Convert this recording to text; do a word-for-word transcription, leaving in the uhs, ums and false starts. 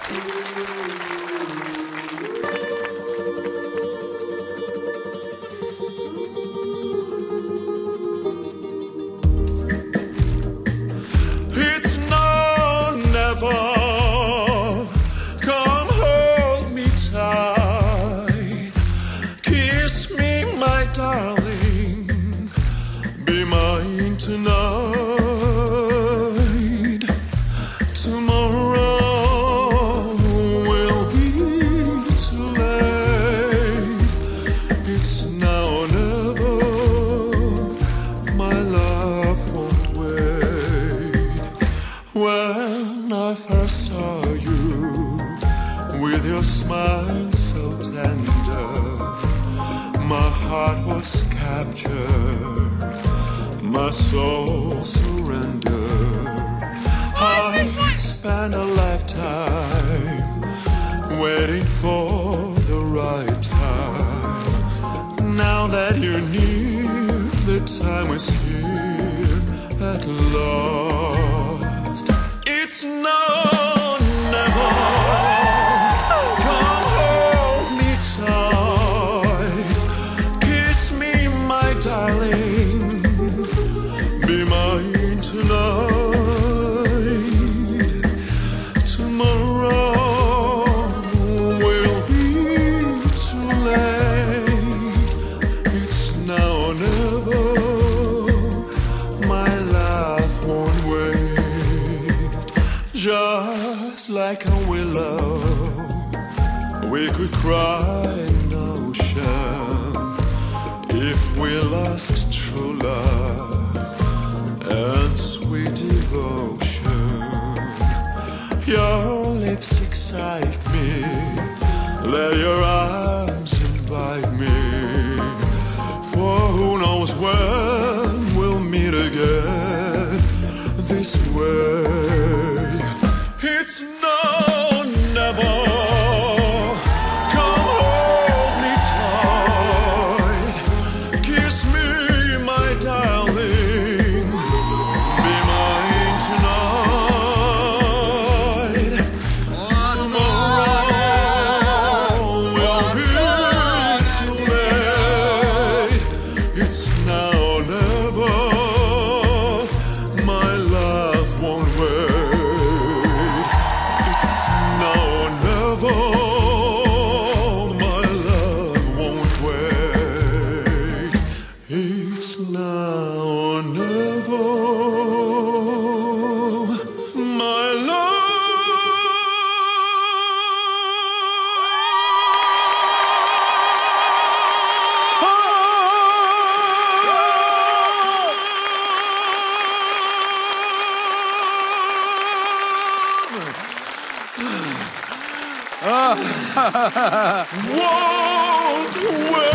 It's no, never. Come hold me tight, kiss me, my darling, be mine tonight. Tomorrow will be too late. It's now or never. My love won't wait. When I first saw you, with your smile so tender, my heart was captured, my soul surrendered. I spent a lifetime waiting for the right time. Now that you're near, the time is here at last. It's no, never. Come hold me tight, kiss me, my darling, be mine tonight. Just like a willow, we could cry an ocean if we lost true love and sweet devotion. Your lips excite me, let your arms invite me, for who knows when we'll meet again this way. It's no, never. Come hold me tight, kiss me, my darling, be mine tonight. Tomorrow will be too late. It's now or never. My love won't wait. It's now or never, my love. Won't wait.